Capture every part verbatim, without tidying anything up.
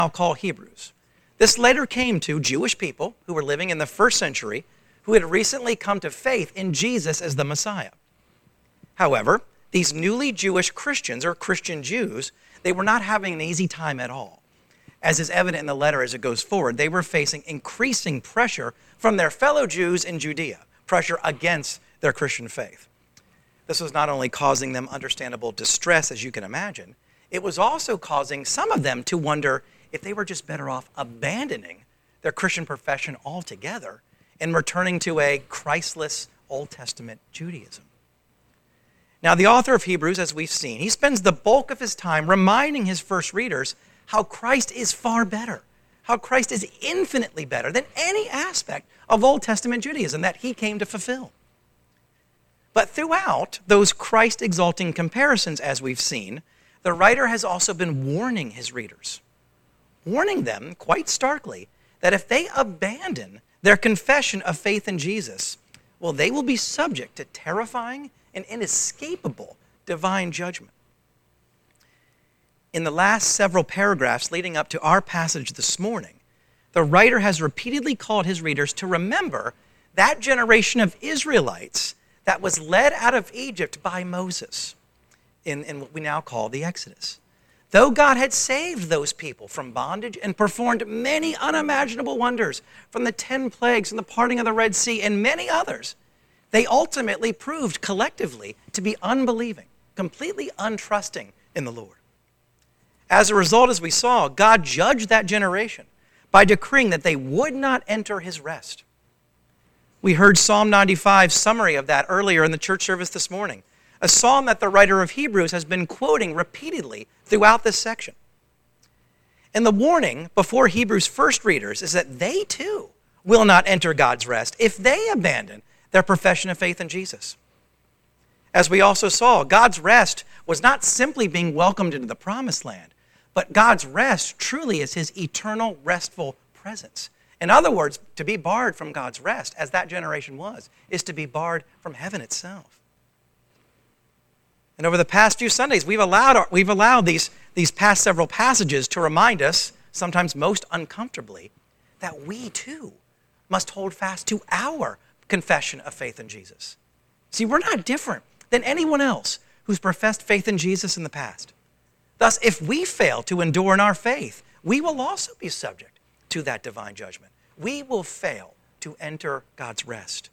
now call Hebrews. This letter came to Jewish people who were living in the first century who had recently come to faith in Jesus as the Messiah. However, these newly Jewish Christians, or Christian Jews, they were not having an easy time at all. As is evident in the letter as it goes forward, they were facing increasing pressure from their fellow Jews in Judea, pressure against their Christian faith. This was not only causing them understandable distress, as you can imagine, it was also causing some of them to wonder if they were just better off abandoning their Christian profession altogether and returning to a Christless Old Testament Judaism. Now, the author of Hebrews, as we've seen, he spends the bulk of his time reminding his first readers how Christ is far better, how Christ is infinitely better than any aspect of Old Testament Judaism that he came to fulfill. But throughout those Christ-exalting comparisons, as we've seen, the writer has also been warning his readers, warning them quite starkly that if they abandon their confession of faith in Jesus, well, they will be subject to terrifying and inescapable divine judgment. In the last several paragraphs leading up to our passage this morning, the writer has repeatedly called his readers to remember that generation of Israelites that was led out of Egypt by Moses in, in what we now call the Exodus. Though God had saved those people from bondage and performed many unimaginable wonders, from the ten plagues and the parting of the Red Sea and many others, they ultimately proved collectively to be unbelieving, completely untrusting in the Lord. As a result, as we saw, God judged that generation by decreeing that they would not enter his rest. We heard Psalm ninety-five's summary of that earlier in the church service this morning, a psalm that the writer of Hebrews has been quoting repeatedly throughout this section. And the warning before Hebrews' first readers is that they too will not enter God's rest if they abandon their profession of faith in Jesus. As we also saw, God's rest was not simply being welcomed into the promised land, but God's rest truly is his eternal, restful presence. In other words, to be barred from God's rest, as that generation was, is to be barred from heaven itself. And over the past few Sundays, we've allowed, our, we've allowed these, these past several passages to remind us, sometimes most uncomfortably, that we too must hold fast to our confession of faith in Jesus. See, we're not different than anyone else who's professed faith in Jesus in the past. Thus, if we fail to endure in our faith, we will also be subject to that divine judgment. We will fail to enter God's rest.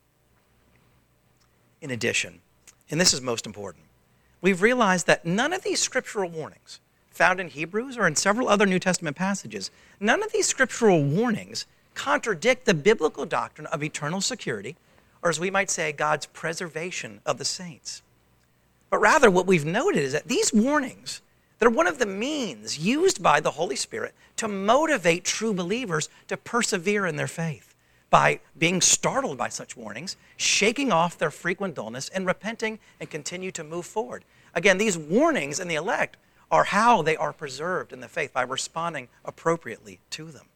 In addition, and this is most important, we've realized that none of these scriptural warnings found in Hebrews or in several other New Testament passages, none of these scriptural warnings contradict the biblical doctrine of eternal security, or as we might say, God's preservation of the saints. But rather, what we've noted is that these warnings, they're one of the means used by the Holy Spirit to motivate true believers to persevere in their faith by being startled by such warnings, shaking off their frequent dullness, and repenting and continue to move forward. Again, these warnings in the elect are how they are preserved in the faith, by responding appropriately to them.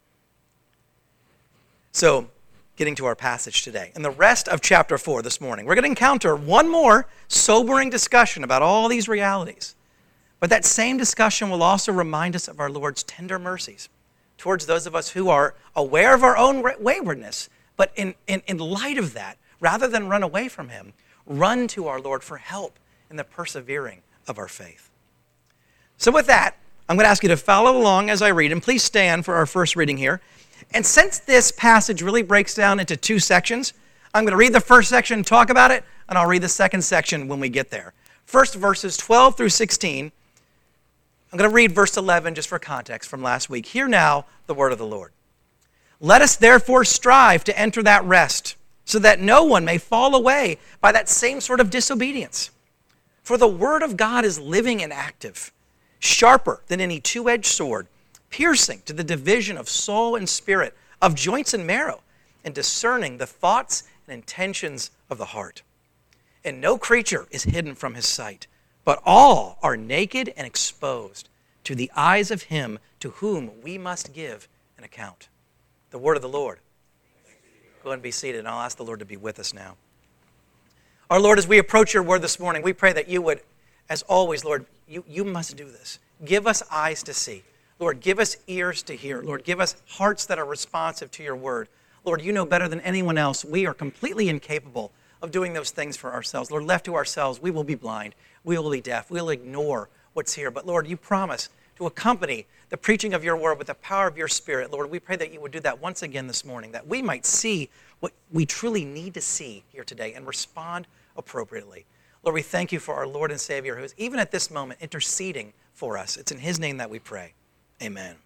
So, getting to our passage today. In the rest of chapter four this morning, we're going to encounter one more sobering discussion about all these realities. But that same discussion will also remind us of our Lord's tender mercies towards those of us who are aware of our own waywardness, but in, in, in light of that, rather than run away from him, run to our Lord for help in the persevering of our faith. So with that, I'm going to ask you to follow along as I read, and please stand for our first reading here. And since this passage really breaks down into two sections, I'm going to read the first section, talk about it, and I'll read the second section when we get there. First, verses twelve through sixteen. I'm going to read verse eleven just for context from last week. Hear now the word of the Lord. Let us therefore strive to enter that rest, so that no one may fall away by that same sort of disobedience. For the word of God is living and active, sharper than any two-edged sword, piercing to the division of soul and spirit, of joints and marrow, and discerning the thoughts and intentions of the heart. And no creature is hidden from his sight, but all are naked and exposed to the eyes of him to whom we must give an account. The word of the Lord. Go ahead and be seated, and I'll ask the Lord to be with us now. Our Lord, as we approach your word this morning, we pray that you would, as always, Lord, you, you must do this. Give us eyes to see. Lord, give us ears to hear. Lord, give us hearts that are responsive to your word. Lord, you know better than anyone else. We are completely incapable of doing those things for ourselves. Lord, left to ourselves, we will be blind. We will be deaf. We'll ignore what's here. But Lord, you promise to accompany the preaching of your word with the power of your Spirit. Lord, we pray that you would do that once again this morning, that we might see what we truly need to see here today and respond appropriately. Lord, we thank you for our Lord and Savior, who is even at this moment interceding for us. It's in his name that we pray. Amen.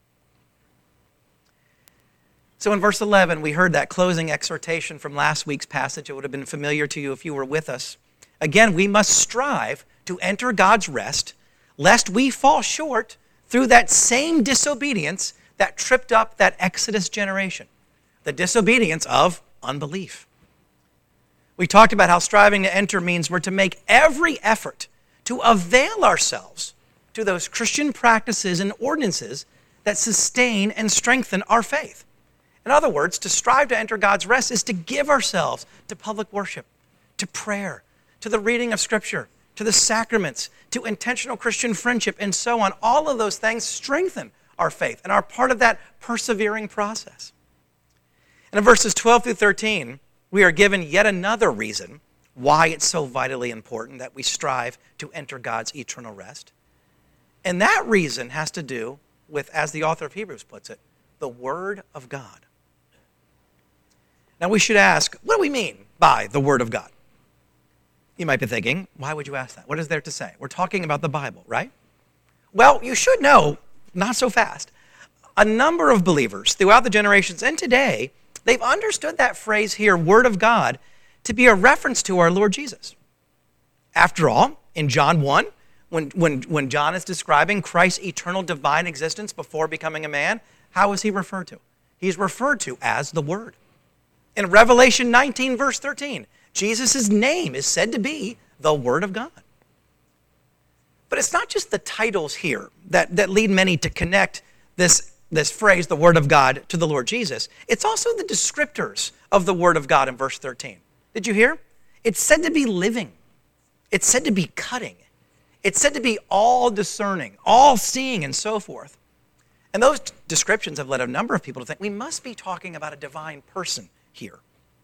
So in verse eleven, we heard that closing exhortation from last week's passage. It would have been familiar to you if you were with us. Again, we must strive to enter God's rest, lest we fall short through that same disobedience that tripped up that Exodus generation, the disobedience of unbelief. We talked about how striving to enter means we're to make every effort to avail ourselves to those Christian practices and ordinances that sustain and strengthen our faith. In other words, to strive to enter God's rest is to give ourselves to public worship, to prayer, to the reading of Scripture, to the sacraments, to intentional Christian friendship, and so on. All of those things strengthen our faith and are part of that persevering process. And in verses twelve through thirteen, we are given yet another reason why it's so vitally important that we strive to enter God's eternal rest. And that reason has to do with, as the author of Hebrews puts it, the Word of God. Now we should ask, what do we mean by the Word of God? You might be thinking, why would you ask that? What is there to say? We're talking about the Bible, right? Well, you should know, not so fast, a number of believers throughout the generations and today, they've understood that phrase here, Word of God, to be a reference to our Lord Jesus. After all, in John one, when, when, when John is describing Christ's eternal divine existence before becoming a man, how is he referred to? He's referred to as the Word. In Revelation nineteen, verse thirteen, Jesus' name is said to be the Word of God. But it's not just the titles here that, that lead many to connect this, this phrase, the Word of God, to the Lord Jesus. It's also the descriptors of the Word of God in verse thirteen. Did you hear? It's said to be living. It's said to be cutting. It's said to be all discerning, all seeing, and so forth. And those descriptions have led a number of people to think we must be talking about a divine person here.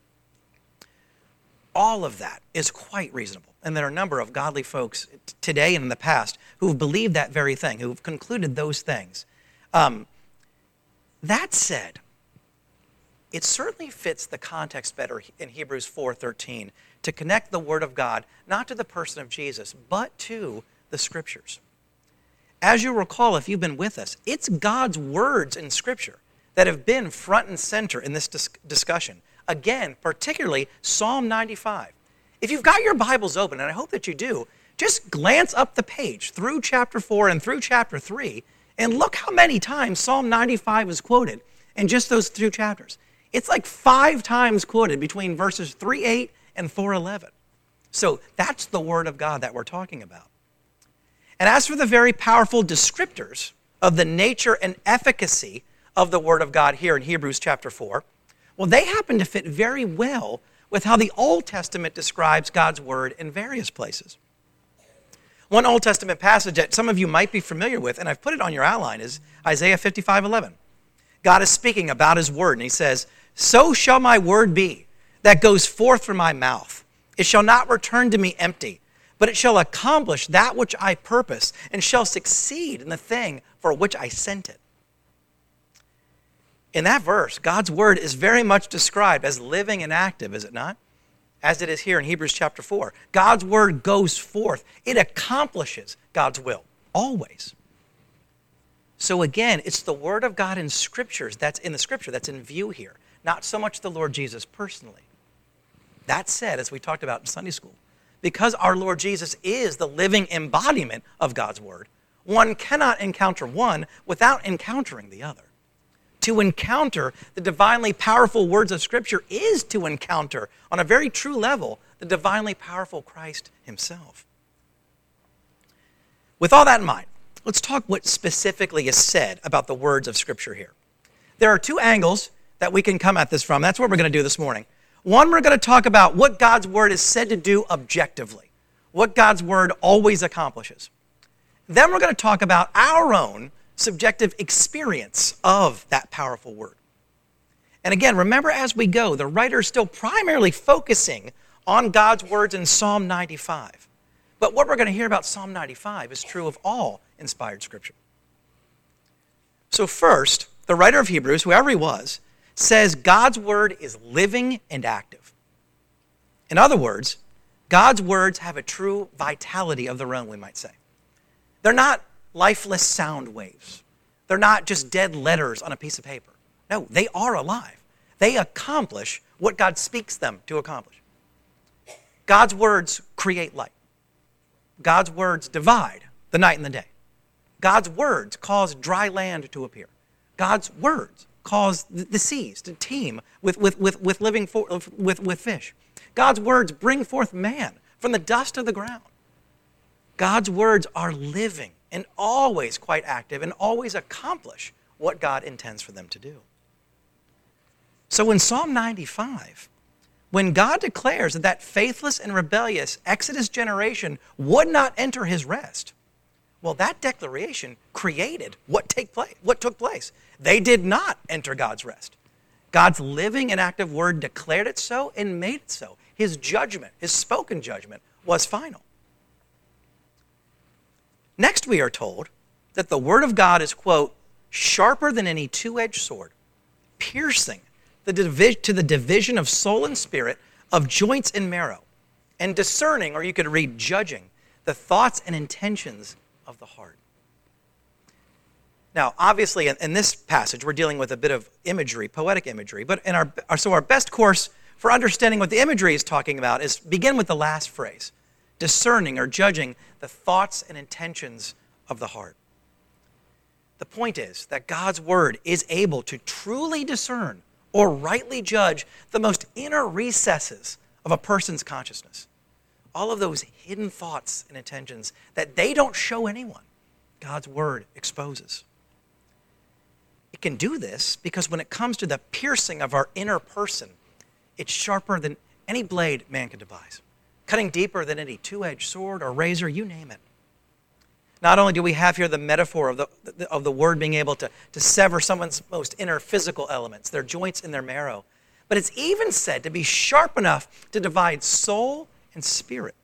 All of that is quite reasonable. And there are a number of godly folks today and in the past who have believed that very thing, who have concluded those things. Um, that said, it certainly fits the context better in Hebrews four thirteen to connect the Word of God not to the person of Jesus, but to the Scriptures. As you recall, if you've been with us, it's God's words in Scripture that have been front and center in this dis- discussion. Again, particularly Psalm ninety-five. If you've got your Bibles open, and I hope that you do, just glance up the page through chapter four and through chapter three, and look how many times Psalm ninety-five is quoted in just those two chapters. It's like five times quoted between verses three eight and four eleven. So that's the Word of God that we're talking about. And as for the very powerful descriptors of the nature and efficacy of the Word of God here in Hebrews chapter four, well, they happen to fit very well with how the Old Testament describes God's Word in various places. One Old Testament passage that some of you might be familiar with, and I've put it on your outline, is Isaiah fifty-five eleven. God is speaking about his Word, and he says, "So shall my word be that goes forth from my mouth. It shall not return to me empty, but it shall accomplish that which I purpose, and shall succeed in the thing for which I sent it." In that verse, God's Word is very much described as living and active, is it not? As it is here in Hebrews chapter four. God's Word goes forth. It accomplishes God's will, always. So again, it's the Word of God in Scriptures, that's in the Scripture, that's in view here. Not so much the Lord Jesus personally. That said, as we talked about in Sunday school, because our Lord Jesus is the living embodiment of God's Word, one cannot encounter one without encountering the other. To encounter the divinely powerful words of Scripture is to encounter, on a very true level, the divinely powerful Christ himself. With all that in mind, let's talk what specifically is said about the words of Scripture here. There are two angles that we can come at this from. That's what we're going to do this morning. One, we're going to talk about what God's Word is said to do objectively, what God's Word always accomplishes. Then we're going to talk about our own subjective experience of that powerful word. And again, remember as we go, the writer is still primarily focusing on God's words in Psalm ninety-five. But what we're going to hear about Psalm ninety-five is true of all inspired Scripture. So first, the writer of Hebrews, whoever he was, says God's word is living and active. In other words, God's words have a true vitality of their own, we might say. They're not lifeless sound waves. They're not just dead letters on a piece of paper. No, they are alive. They accomplish what God speaks them to accomplish. God's words create light. God's words divide the night and the day. God's words cause dry land to appear. God's words cause the seas to teem with, with, with, with living for, with, with fish. God's words bring forth man from the dust of the ground. God's words are living and always quite active and always accomplish what God intends for them to do. So in Psalm ninety-five, when God declares that that faithless and rebellious Exodus generation would not enter his rest, well, that declaration created what take place, what took place. They did not enter God's rest. God's living and active word declared it so and made it so. His judgment, his spoken judgment, was final. Next, we are told that the word of God is, quote, sharper than any two-edged sword, piercing the divi- to the division of soul and spirit, of joints and marrow, and discerning, or you could read judging, the thoughts and intentions of the heart. Now, obviously, in, in this passage, we're dealing with a bit of imagery, poetic imagery, but in our, our so our best course for understanding what the imagery is talking about is begin with the last phrase, discerning or judging the thoughts and intentions of the heart. The point is that God's word is able to truly discern or rightly judge the most inner recesses of a person's consciousness. All of those hidden thoughts and intentions that they don't show anyone, God's word exposes. It can do this because when it comes to the piercing of our inner person, it's sharper than any blade man can devise, cutting deeper than any two-edged sword or razor, you name it. Not only do we have here the metaphor of the, of the word being able to, to sever someone's most inner physical elements, their joints and their marrow, but it's even said to be sharp enough to divide soul and spirit.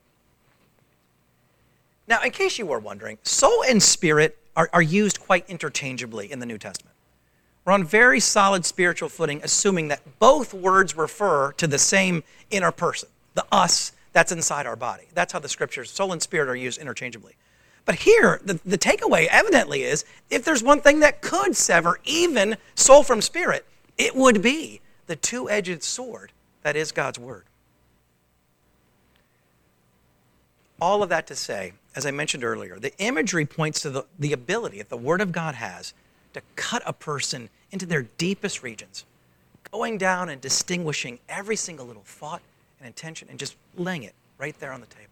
Now, in case you were wondering, soul and spirit are, are used quite interchangeably in the New Testament. We're on very solid spiritual footing, assuming that both words refer to the same inner person, the us that's inside our body. That's how the scriptures, soul and spirit, are used interchangeably. But here, the, the takeaway evidently is, if there's one thing that could sever even soul from spirit, it would be the two-edged sword that is God's word. All of that to say, as I mentioned earlier, the imagery points to the, the ability that the word of God has to cut a person into their deepest regions, going down and distinguishing every single little thought and intention and just laying it right there on the table.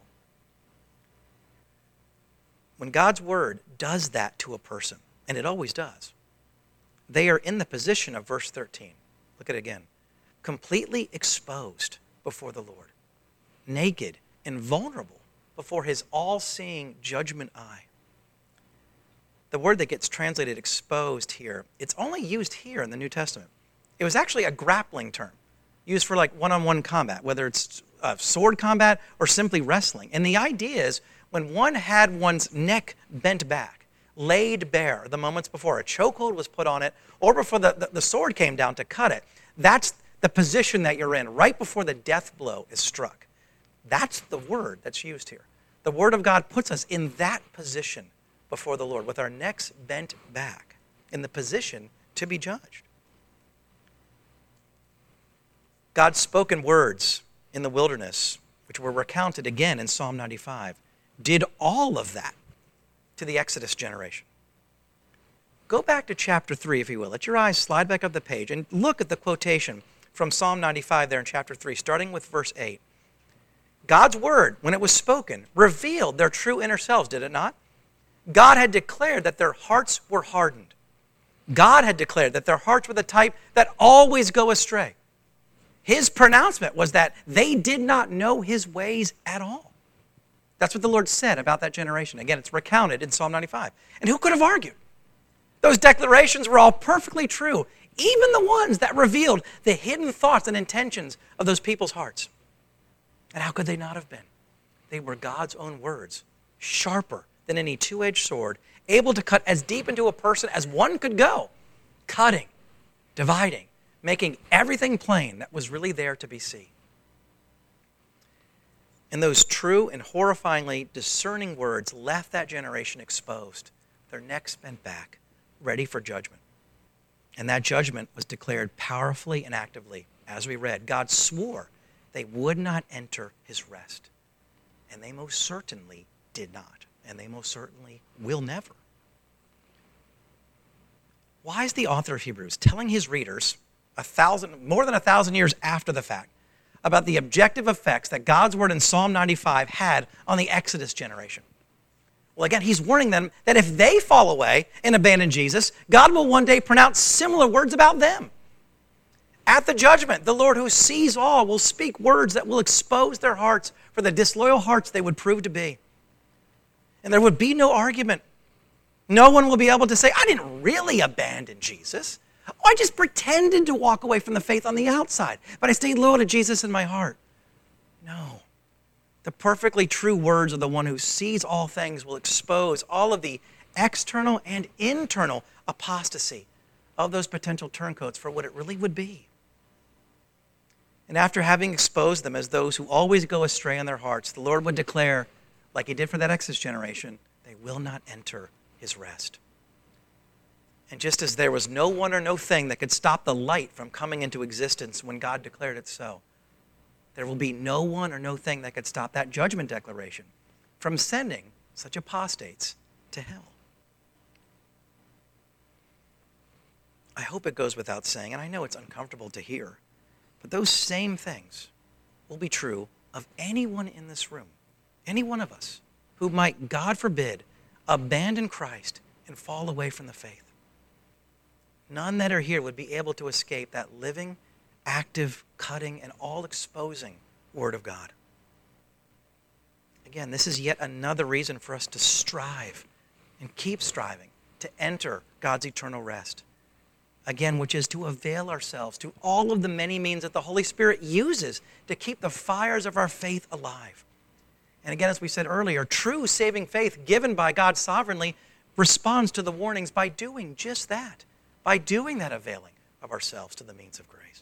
When God's word does that to a person, and it always does, they are in the position of verse thirteen. Look at it again. Completely exposed before the Lord, naked and vulnerable before his all-seeing judgment eye. The word that gets translated exposed here, it's only used here in the New Testament. It was actually a grappling term used for like one-on-one combat, whether it's uh, sword combat or simply wrestling. And the idea is when one had one's neck bent back, laid bare the moments before a chokehold was put on it or before the, the, the sword came down to cut it, that's the position that you're in right before the death blow is struck. That's the word that's used here. The word of God puts us in that position before the Lord, with our necks bent back, in the position to be judged. God's spoken words in the wilderness, which were recounted again in Psalm ninety-five, did all of that to the Exodus generation. Go back to chapter three, if you will. Let your eyes slide back up the page and look at the quotation from Psalm ninety-five there in chapter three, starting with verse eight. God's word, when it was spoken, revealed their true inner selves, did it not? God had declared that their hearts were hardened. God had declared that their hearts were the type that always go astray. His pronouncement was that they did not know his ways at all. That's what the Lord said about that generation. Again, it's recounted in Psalm ninety-five. And who could have argued? Those declarations were all perfectly true, even the ones that revealed the hidden thoughts and intentions of those people's hearts. And how could they not have been? They were God's own words, sharper than any two-edged sword, able to cut as deep into a person as one could go, cutting, dividing, making everything plain that was really there to be seen. And those true and horrifyingly discerning words left that generation exposed, their necks bent back, ready for judgment. And that judgment was declared powerfully and actively. As we read, God swore they would not enter his rest. And they most certainly did not. And they most certainly will never. Why is the author of Hebrews telling his readers a thousand, more than a thousand years after the fact about the objective effects that God's word in Psalm ninety-five had on the Exodus generation? Well, again, he's warning them that if they fall away and abandon Jesus, God will one day pronounce similar words about them. At the judgment, the Lord who sees all will speak words that will expose their hearts for the disloyal hearts they would prove to be. And there would be no argument. No one will be able to say, I didn't really abandon Jesus. Oh, I just pretended to walk away from the faith on the outside, but I stayed loyal to Jesus in my heart. No. The perfectly true words of the one who sees all things will expose all of the external and internal apostasy of those potential turncoats for what it really would be. And after having exposed them as those who always go astray in their hearts, the Lord would declare, like he did for that Exodus generation, they will not enter his rest. And just as there was no one or no thing that could stop the light from coming into existence when God declared it so, there will be no one or no thing that could stop that judgment declaration from sending such apostates to hell. I hope it goes without saying, and I know it's uncomfortable to hear, but those same things will be true of anyone in this room, any one of us who might, God forbid, abandon Christ and fall away from the faith. None that are here would be able to escape that living, active, cutting, and all-exposing Word of God. Again, this is yet another reason for us to strive and keep striving to enter God's eternal rest. Again, which is to avail ourselves to all of the many means that the Holy Spirit uses to keep the fires of our faith alive. And again, as we said earlier, true saving faith given by God sovereignly responds to the warnings by doing just that, by doing that availing of ourselves to the means of grace.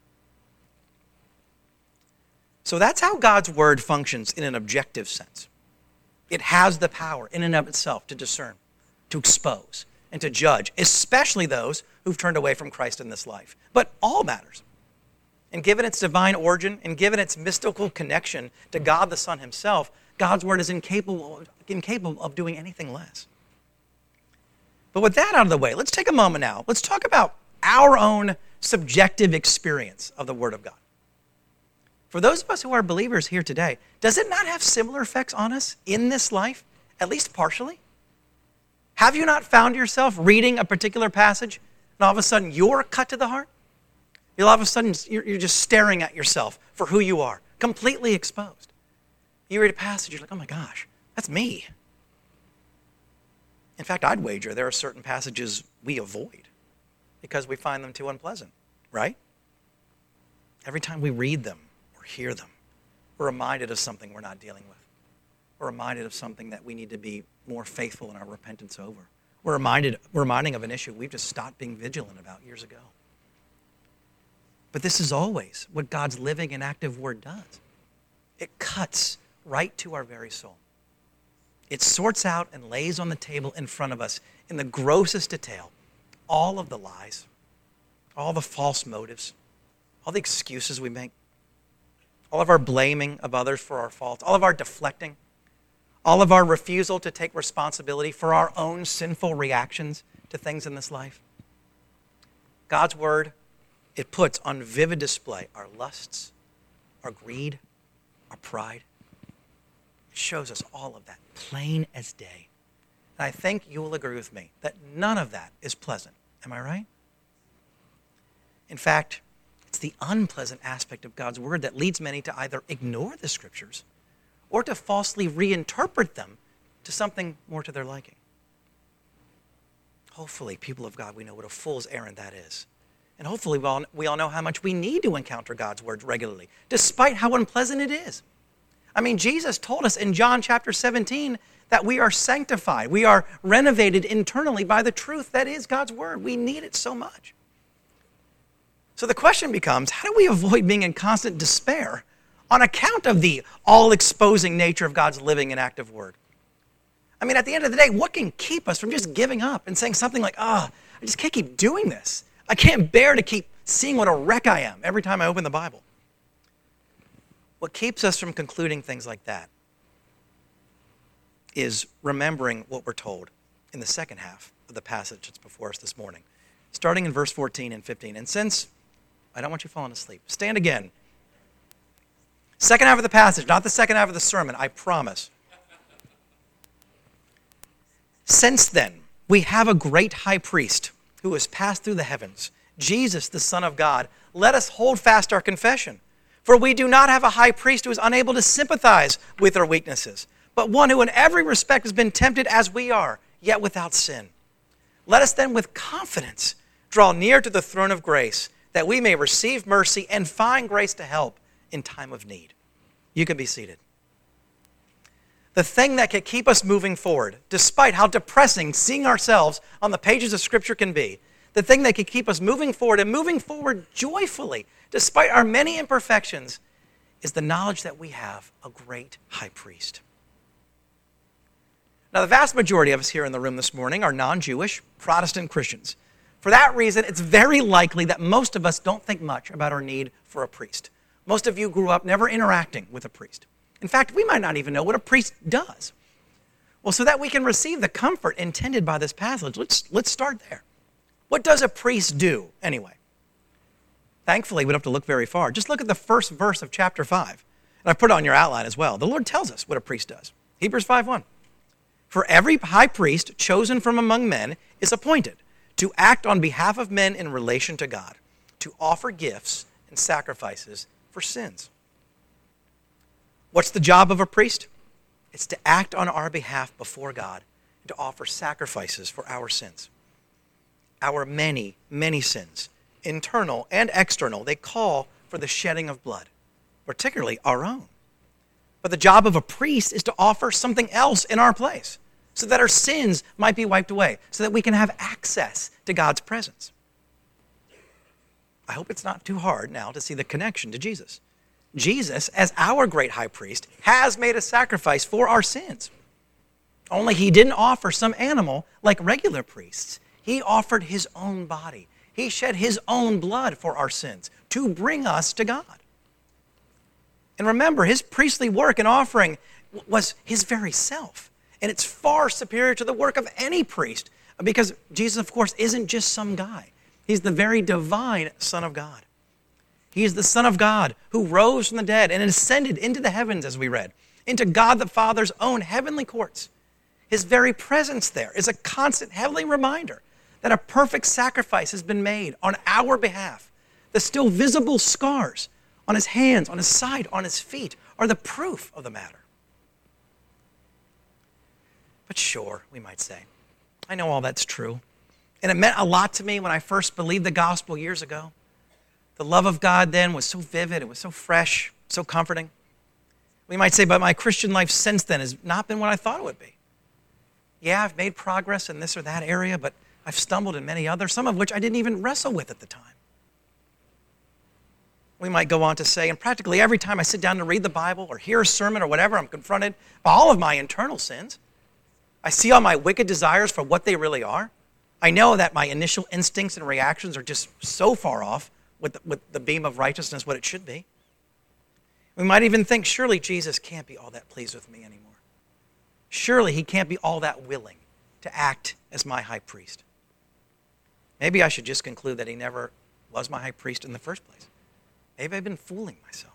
So that's how God's word functions in an objective sense. It has the power in and of itself to discern, to expose, and to judge, especially those who've turned away from Christ in this life. But all matters. And given its divine origin and given its mystical connection to God the Son himself, God's word is incapable, incapable of doing anything less. But with that out of the way, let's take a moment now. Let's talk about our own subjective experience of the Word of God. For those of us who are believers here today, does it not have similar effects on us in this life, at least partially? Have you not found yourself reading a particular passage and all of a sudden you're cut to the heart? All of a sudden you're just staring at yourself for who you are, completely exposed. You read a passage, you're like, oh my gosh, that's me. In fact, I'd wager there are certain passages we avoid because we find them too unpleasant, right? Every time we read them or hear them, we're reminded of something we're not dealing with. We're reminded of something that we need to be more faithful in our repentance over. We're reminded, we're reminding of an issue we've just stopped being vigilant about years ago. But this is always what God's living and active word does. It cuts right to our very soul. It sorts out and lays on the table in front of us in the grossest detail all of the lies, all the false motives, all the excuses we make, all of our blaming of others for our faults, all of our deflecting, all of our refusal to take responsibility for our own sinful reactions to things in this life. God's word, it puts on vivid display our lusts, our greed, our pride. It shows us all of that, plain as day. And I think you will agree with me that none of that is pleasant. Am I right? In fact, it's the unpleasant aspect of God's word that leads many to either ignore the scriptures or to falsely reinterpret them to something more to their liking. Hopefully, people of God, we know what a fool's errand that is. And hopefully we all, we all know how much we need to encounter God's word regularly, despite how unpleasant it is. I mean, Jesus told us in John chapter seventeen that we are sanctified. We are renovated internally by the truth that is God's word. We need it so much. So the question becomes, how do we avoid being in constant despair on account of the all-exposing nature of God's living and active word? I mean, at the end of the day, what can keep us from just giving up and saying something like, ah, oh, I just can't keep doing this. I can't bear to keep seeing what a wreck I am every time I open the Bible. What keeps us from concluding things like that is remembering what we're told in the second half of the passage that's before us this morning, starting in verse fourteen and fifteen. And since I don't want you falling asleep, stand again. Second half of the passage, not the second half of the sermon, I promise. Since then, we have a great high priest who has passed through the heavens, Jesus, the Son of God. Let us hold fast our confession. For we do not have a high priest who is unable to sympathize with our weaknesses, but one who in every respect has been tempted as we are, yet without sin. Let us then with confidence draw near to the throne of grace, that we may receive mercy and find grace to help in time of need. You can be seated. The thing that can keep us moving forward, despite how depressing seeing ourselves on the pages of Scripture can be, the thing that can keep us moving forward and moving forward joyfully, despite our many imperfections, is the knowledge that we have a great high priest. Now, the vast majority of us here in the room this morning are non-Jewish Protestant Christians. For that reason, it's very likely that most of us don't think much about our need for a priest. Most of you grew up never interacting with a priest. In fact, we might not even know what a priest does. Well, so that we can receive the comfort intended by this passage, let's, let's start there. What does a priest do anyway? Thankfully, we don't have to look very far. Just look at the first verse of chapter five. And I put it on your outline as well. The Lord tells us what a priest does. Hebrews five one. For every high priest chosen from among men is appointed to act on behalf of men in relation to God, to offer gifts and sacrifices for sins. What's the job of a priest? It's to act on our behalf before God and to offer sacrifices for our sins. Our many, many sins, internal and external, they call for the shedding of blood, particularly our own. But the job of a priest is to offer something else in our place so that our sins might be wiped away, so that we can have access to God's presence. I hope it's not too hard now to see the connection to Jesus. Jesus, as our great high priest, has made a sacrifice for our sins. Only he didn't offer some animal like regular priests. He offered his own body. He shed his own blood for our sins to bring us to God. And remember, his priestly work and offering was his very self. And it's far superior to the work of any priest because Jesus, of course, isn't just some guy. He's the very divine Son of God. He is the Son of God who rose from the dead and ascended into the heavens, as we read, into God the Father's own heavenly courts. His very presence there is a constant heavenly reminder that a perfect sacrifice has been made on our behalf. The still visible scars on his hands, on his side, on his feet are the proof of the matter. But sure, we might say, I know all that's true. And it meant a lot to me when I first believed the gospel years ago. The love of God then was so vivid, it was so fresh, so comforting. We might say, but my Christian life since then has not been what I thought it would be. Yeah, I've made progress in this or that area, but I've stumbled in many others, some of which I didn't even wrestle with at the time. We might go on to say, and practically every time I sit down to read the Bible or hear a sermon or whatever, I'm confronted by all of my internal sins. I see all my wicked desires for what they really are. I know that my initial instincts and reactions are just so far off with the, with the beam of righteousness what it should be. We might even think, surely Jesus can't be all that pleased with me anymore. Surely he can't be all that willing to act as my high priest. Maybe I should just conclude that he never was my high priest in the first place. Maybe I've been fooling myself.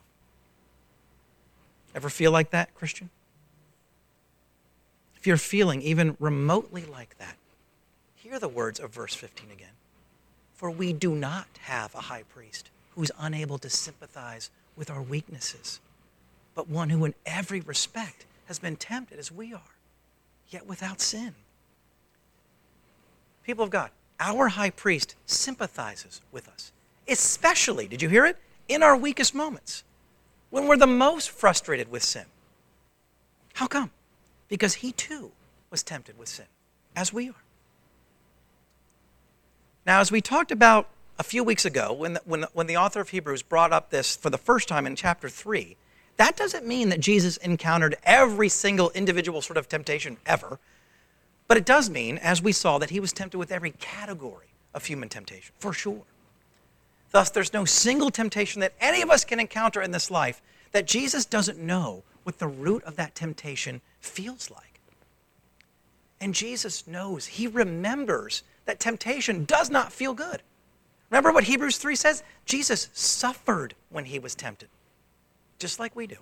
Ever feel like that, Christian? If you're feeling even remotely like that, hear the words of verse fifteen again. For we do not have a high priest who is unable to sympathize with our weaknesses, but one who in every respect has been tempted as we are, yet without sin. People of God, our high priest sympathizes with us, especially, did you hear it? In our weakest moments, when we're the most frustrated with sin. How come? Because he too was tempted with sin, as we are. Now, as we talked about a few weeks ago, when the, when, when the author of Hebrews brought up this for the first time in chapter three, that doesn't mean that Jesus encountered every single individual sort of temptation ever, but it does mean, as we saw, that he was tempted with every category of human temptation, for sure. Thus, there's no single temptation that any of us can encounter in this life that Jesus doesn't know what the root of that temptation feels like. And Jesus knows, he remembers that temptation does not feel good. Remember what Hebrews three says? Jesus suffered when he was tempted, just like we do.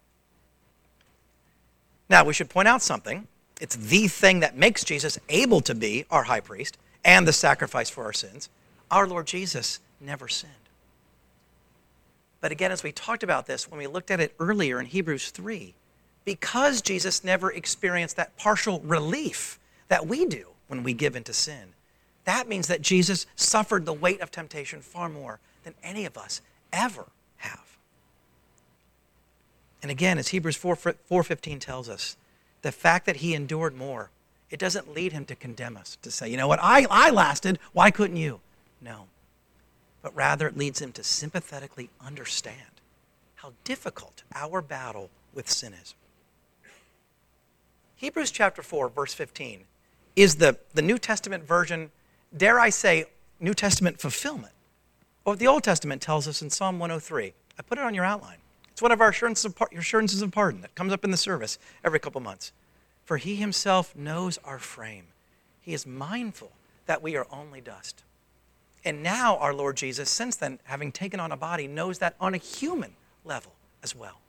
Now, we should point out something. It's the thing that makes Jesus able to be our high priest and the sacrifice for our sins. Our Lord Jesus never sinned. But again, as we talked about this, when we looked at it earlier in Hebrews three, because Jesus never experienced that partial relief that we do when we give into sin, that means that Jesus suffered the weight of temptation far more than any of us ever have. And again, as Hebrews four fifteen tells us, the fact that he endured more, it doesn't lead him to condemn us, to say, you know what, I, I lasted, why couldn't you? No. But rather it leads him to sympathetically understand how difficult our battle with sin is. Hebrews chapter four, verse fifteen, is the, the New Testament version, dare I say, New Testament fulfillment of what the Old Testament tells us in Psalm one oh three. I put it on your outline. It's one of our assurances of, par- assurances of pardon that comes up in the service every couple months. For he himself knows our frame. He is mindful that we are only dust. And now our Lord Jesus, since then, having taken on a body, knows that on a human level as well.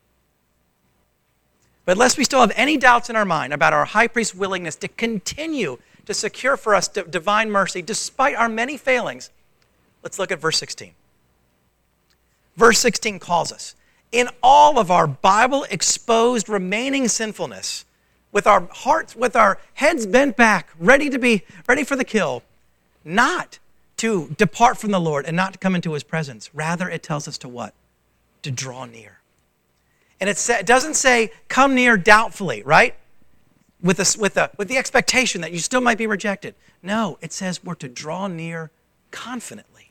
But lest we still have any doubts in our mind about our high priest's willingness to continue to secure for us divine mercy despite our many failings, let's look at verse sixteen. Verse sixteen calls us, in all of our Bible-exposed remaining sinfulness, with our hearts, with our heads bent back, ready to be, ready for the kill, not to depart from the Lord and not to come into his presence. Rather, it tells us to what? To draw near. And it, sa- it doesn't say, come near doubtfully, right? With, a, with, a, with the expectation that you still might be rejected. No, it says we're to draw near confidently.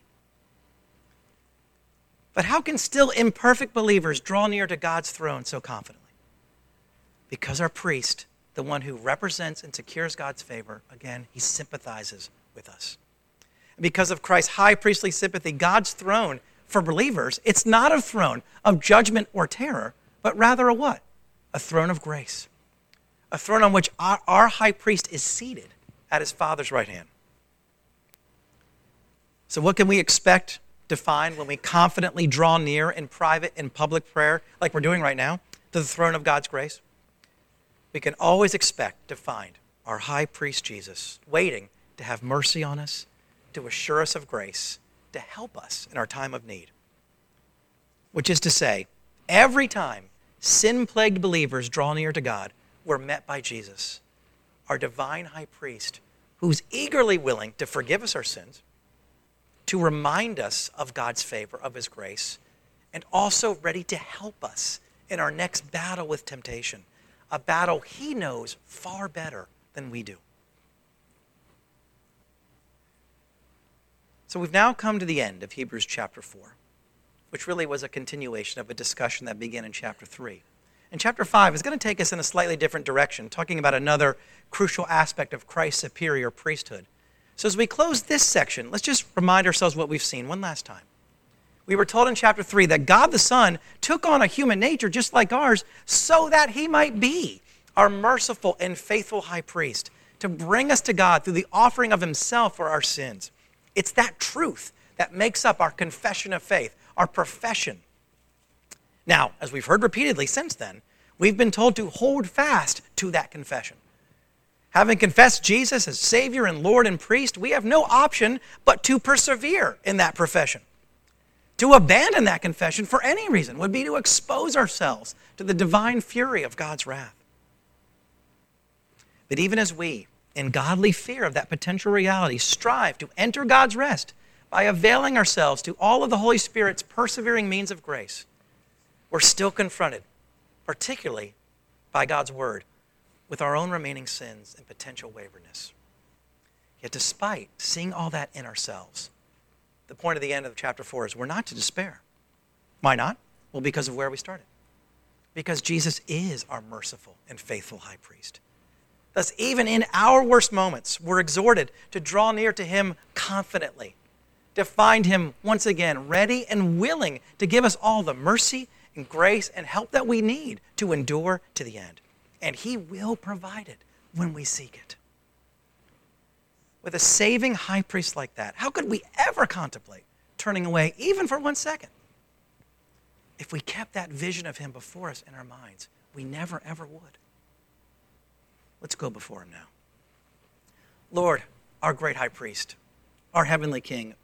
But how can still imperfect believers draw near to God's throne so confidently? Because our priest, the one who represents and secures God's favor, again, he sympathizes with us. And because of Christ's high priestly sympathy, God's throne for believers, it's not a throne of judgment or terror, but rather a what? A throne of grace. A throne on which our, our high priest is seated at his Father's right hand. So what can we expect to find when we confidently draw near in private and public prayer, like we're doing right now, to the throne of God's grace? We can always expect to find our high priest Jesus waiting to have mercy on us, to assure us of grace, to help us in our time of need. Which is to say, every time sin-plagued believers draw near to God, we're met by Jesus, our divine high priest, who's eagerly willing to forgive us our sins, to remind us of God's favor, of his grace, and also ready to help us in our next battle with temptation, a battle he knows far better than we do. So we've now come to the end of Hebrews chapter four, which really was a continuation of a discussion that began in chapter three. And chapter five is going to take us in a slightly different direction, talking about another crucial aspect of Christ's superior priesthood. So as we close this section, let's just remind ourselves what we've seen one last time. We were told in chapter three that God the Son took on a human nature just like ours so that he might be our merciful and faithful high priest to bring us to God through the offering of himself for our sins. It's that truth that makes up our confession of faith, our profession. Now, as we've heard repeatedly since then, we've been told to hold fast to that confession. Having confessed Jesus as Savior and Lord and priest, we have no option but to persevere in that profession. To abandon that confession for any reason would be to expose ourselves to the divine fury of God's wrath. But even as we, in godly fear of that potential reality, strive to enter God's rest by availing ourselves to all of the Holy Spirit's persevering means of grace, we're still confronted, particularly by God's word, with our own remaining sins and potential waywardness. Yet despite seeing all that in ourselves, the point of the end of chapter four is we're not to despair. Why not? Well, because of where we started. Because Jesus is our merciful and faithful high priest. Thus, even in our worst moments, we're exhorted to draw near to him confidently, to find him once again ready and willing to give us all the mercy and grace and help that we need to endure to the end. And he will provide it when we seek it. With a saving high priest like that, how could we ever contemplate turning away even for one second? If we kept that vision of him before us in our minds, we never, ever would. Let's go before him now. Lord, our great high priest, our heavenly King,